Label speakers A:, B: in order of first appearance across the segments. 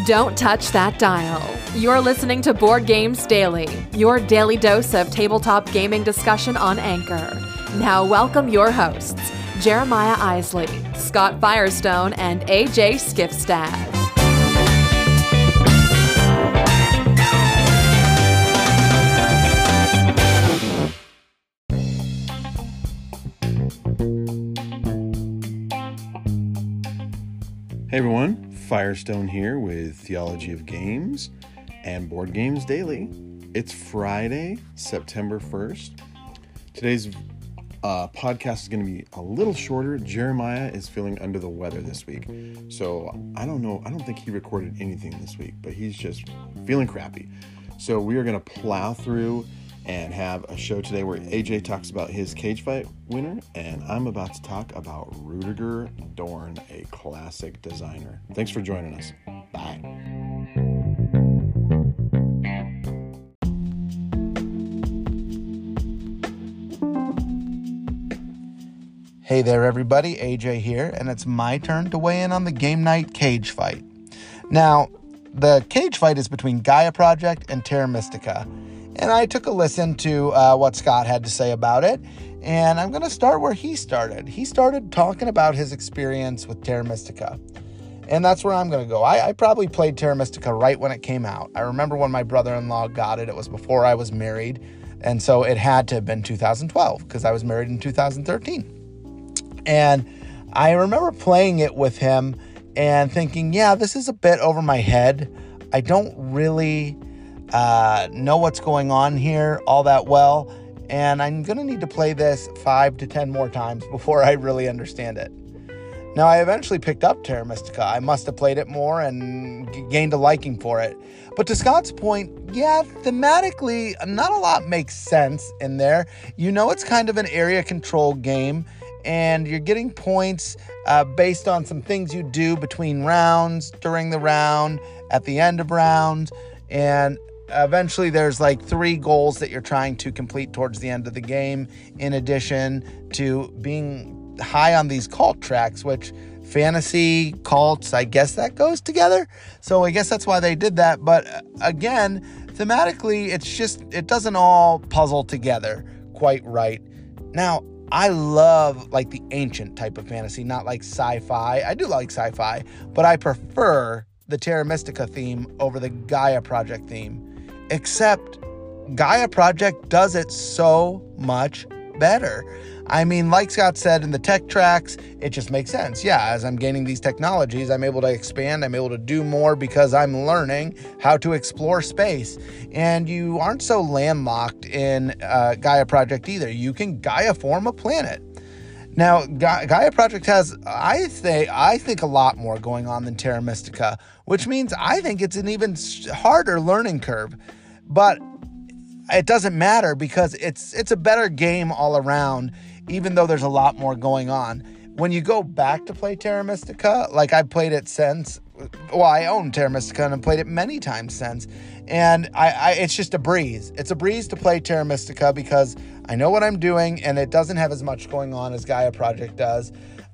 A: Don't touch that dial. You're listening to Board Games Daily, your daily dose of tabletop gaming discussion on Anchor. Now welcome your hosts, Jeremiah Isley, Scott Firestone, and AJ Skifstad.
B: Hey everyone, Firestone here with Theology of Games and Board Games Daily. It's Friday, September 1st. Today's podcast is going to be a little shorter. Jeremiah is feeling under the weather this week. So I don't think he recorded anything this week, but he's just feeling crappy. So we are going to plow through and have a show today where AJ talks about his cage fight winner, and I'm about to talk about Rudiger Dorn, a classic designer. Thanks for joining us. Bye.
C: Hey there everybody, AJ here, and it's my turn to weigh in on the game night cage fight. Now, the cage fight is between Gaia Project and Terra Mystica. And I took a listen to what Scott had to say about it, and I'm going to start where he started. He started talking about his experience with Terra Mystica, and that's where I'm going to go. I probably played Terra Mystica right when it came out. I remember when my brother-in-law got it. It was before I was married, and so it had to have been 2012 because I was married in 2013. And I remember playing it with him and thinking, yeah, this is a bit over my head. I don't really know what's going on here all that well, and I'm going to need to play this 5 to 10 more times before I really understand it. Now, I eventually picked up Terra Mystica. I must have played it more and gained a liking for it. But to Scott's point, yeah, thematically, not a lot makes sense in there. You know, it's kind of an area control game, and you're getting points based on some things you do between rounds, during the round, at the end of rounds, and eventually there's like 3 goals that you're trying to complete towards the end of the game, in addition to being high on these cult tracks, which fantasy cults, I guess that goes together. So I guess that's why they did that. But again, thematically, it doesn't all puzzle together quite right. Now, I love like the ancient type of fantasy, not like sci-fi. I do like sci-fi, but I prefer the Terra Mystica theme over the Gaia Project theme. Except Gaia Project does it so much better. I mean, like Scott said, in the tech tracks, it just makes sense. Yeah, as I'm gaining these technologies, I'm able to expand, I'm able to do more because I'm learning how to explore space. And you aren't so landlocked in Gaia Project either. You can Gaia form a planet. Now, Gaia Project has, I think, a lot more going on than Terra Mystica, which means I think it's an even harder learning curve. But it doesn't matter because it's a better game all around, even though there's a lot more going on. When you go back to play Terra Mystica, like I've played it since, well, I own Terra Mystica and I've played it many times since, and it's just a breeze. It's a breeze to play Terra Mystica because I know what I'm doing and it doesn't have as much going on as Gaia Project does.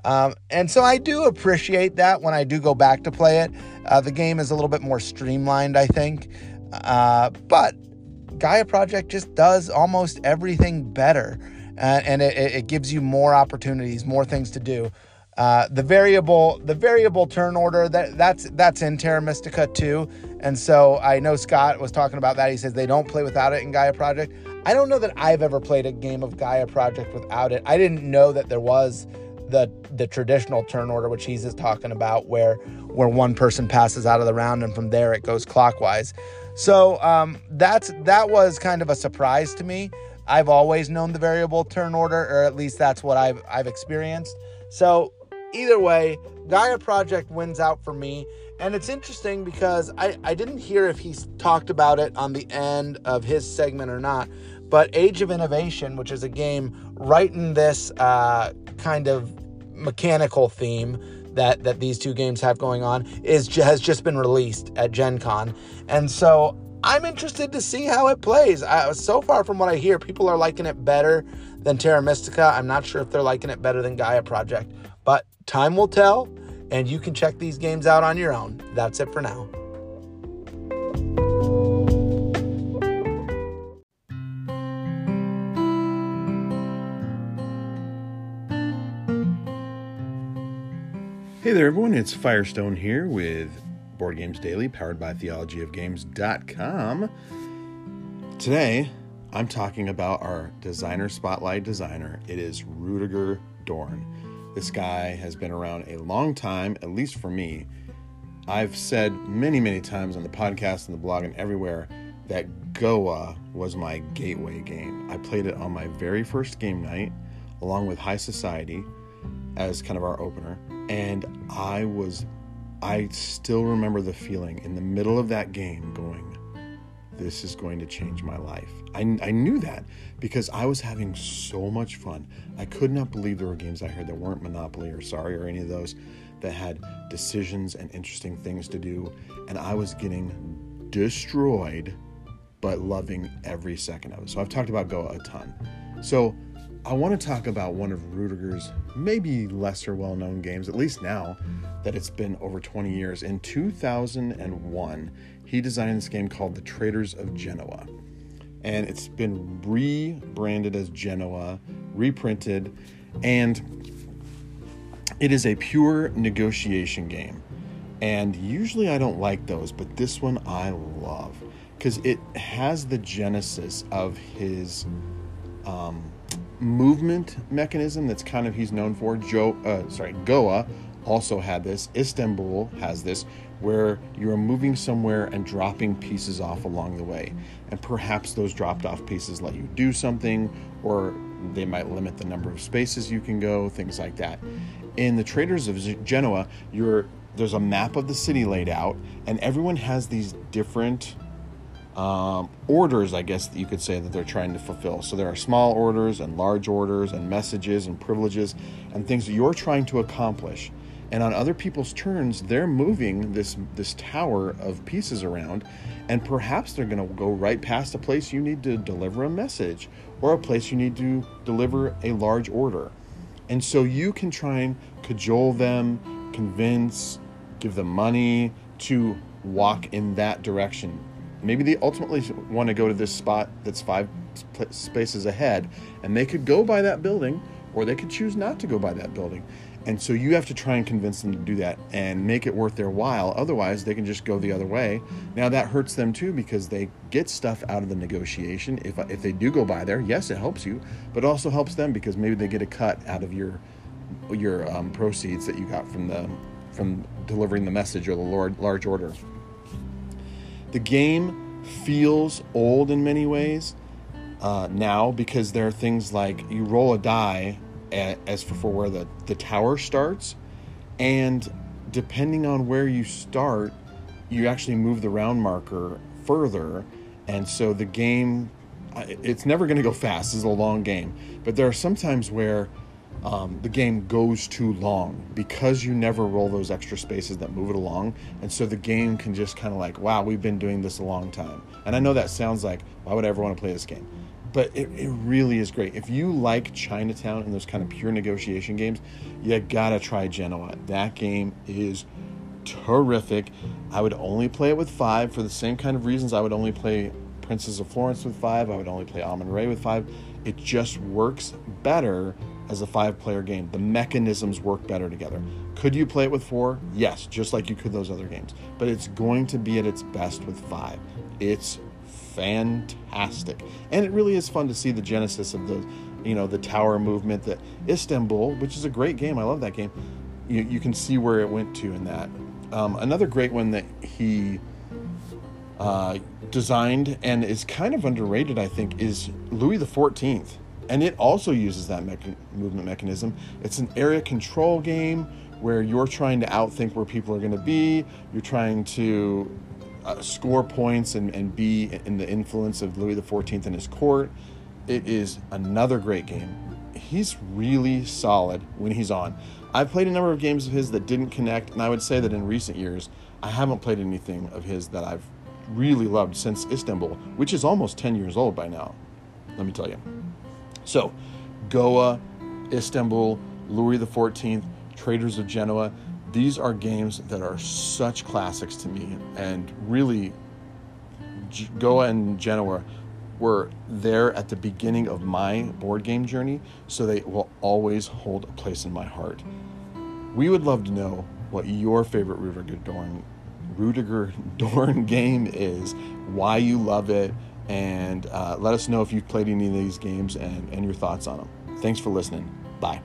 C: And so I do appreciate that when I do go back to play it. The game is a little bit more streamlined, I think. But Gaia Project just does almost everything better, and it gives you more opportunities, more things to do. The variable turn order that's in Terra Mystica too, and so I know Scott was talking about that. He says they don't play without it in Gaia Project. I don't know that I've ever played a game of Gaia Project without it. I didn't know that there was the traditional turn order, which he's just talking about, where one person passes out of the round and from there it goes clockwise. So that was kind of a surprise to me. I've always known the variable turn order, or at least that's what I've experienced. So either way, Gaia Project wins out for me. And it's interesting because I didn't hear if he talked about it on the end of his segment or not, but Age of Innovation, which is a game right in this kind of mechanical theme that these two games have going on, has just been released at Gen Con. And so I'm interested to see how it plays. So far from what I hear, people are liking it better than Terra Mystica. I'm not sure if they're liking it better than Gaia Project, but time will tell, and you can check these games out on your own. That's it for now.
B: Hey there, everyone. It's Firestone here with Board Games Daily, powered by theologyofgames.com. Today, I'm talking about our designer spotlight designer. It is Rudiger Dorn. This guy has been around a long time, at least for me. I've said many times on the podcast and the blog and everywhere that Goa was my gateway game. I played it on my very first game night, along with High Society as kind of our opener. And I still remember the feeling in the middle of that game going, this is going to change my life. I knew that because I was having so much fun. I could not believe there were games I heard that weren't Monopoly or Sorry or any of those that had decisions and interesting things to do. And I was getting destroyed, but loving every second of it. So I've talked about Goa a ton. So I want to talk about one of Rudiger's maybe lesser well-known games, at least now that it's been over 20 years. In 2001, he designed this game called The Traders of Genoa. And it's been rebranded as Genoa, reprinted, and it is a pure negotiation game. And usually I don't like those, but this one I love because it has the genesis of his movement mechanism that's kind of he's known for. Goa also had this. Istanbul has this, where you're moving somewhere and dropping pieces off along the way. And perhaps those dropped off pieces let you do something, or they might limit the number of spaces you can go, things like that. In the Traders of Genoa, there's a map of the city laid out, and everyone has these different orders, I guess that you could say, that they're trying to fulfill. So there are small orders and large orders and messages and privileges and things that you're trying to accomplish. And on other people's turns, they're moving this tower of pieces around, and perhaps they're going to go right past a place you need to deliver a message or a place you need to deliver a large order. And so you can try and cajole them, convince, give them money to walk in that direction. Maybe they ultimately want to go to this spot that's 5 spaces ahead, and they could go by that building, or they could choose not to go by that building. And so you have to try and convince them to do that and make it worth their while. Otherwise, they can just go the other way. Now, that hurts them too because they get stuff out of the negotiation. If they do go by there, yes, it helps you, but it also helps them because maybe they get a cut out of your proceeds that you got from delivering the message or the large order. The game feels old in many ways now because there are things like you roll a die as for where the tower starts, and depending on where you start, you actually move the round marker further, and so the game, it's never going to go fast. This is a long game, but there are some times where the game goes too long because you never roll those extra spaces that move it along. And so the game can just kind of like, wow, we've been doing this a long time. And I know that sounds like, why would I ever want to play this game? But it really is great. If you like Chinatown and those kind of pure negotiation games, you gotta try Genoa. That game is terrific. I would only play it with 5 for the same kind of reasons I would only play Princess of Florence with 5. I would only play Amun-Re with 5. It just works better as a 5-player game. The mechanisms work better together. Could you play it with 4? Yes, just like you could those other games. But it's going to be at its best with 5. It's fantastic. And it really is fun to see the genesis of the tower movement. That Istanbul, which is a great game. I love that game. You can see where it went to in that. Another great one that he designed and is kind of underrated, I think, is Louis XIV. And it also uses that movement mechanism. It's an area control game where you're trying to outthink where people are going to be. You're trying to score points and be in the influence of Louis XIV and his court. It is another great game. He's really solid when he's on. I've played a number of games of his that didn't connect, and I would say that in recent years, I haven't played anything of his that I've really loved since Istanbul, which is almost 10 years old by now, let me tell you. So, Goa, Istanbul, Louis XIV, Traders of Genoa, these are games that are such classics to me, and really, Goa and Genoa were there at the beginning of my board game journey, so they will always hold a place in my heart. We would love to know what your favorite Rudiger Dorn game is, why you love it, and let us know if you've played any of these games and your thoughts on them. Thanks for listening. Bye.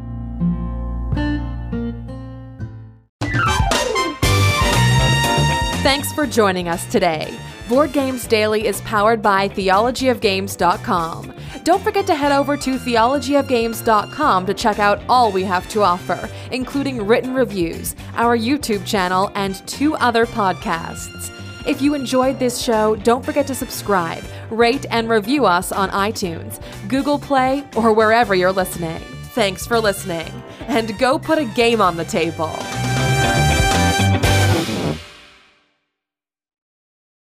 A: Thanks for joining us today. Board Games Daily is powered by theologyofgames.com. Don't forget to head over to theologyofgames.com to check out all we have to offer, including written reviews, our YouTube channel, and 2 other podcasts. If you enjoyed this show, don't forget to subscribe, rate, and review us on iTunes, Google Play, or wherever you're listening. Thanks for listening, and go put a game on the table.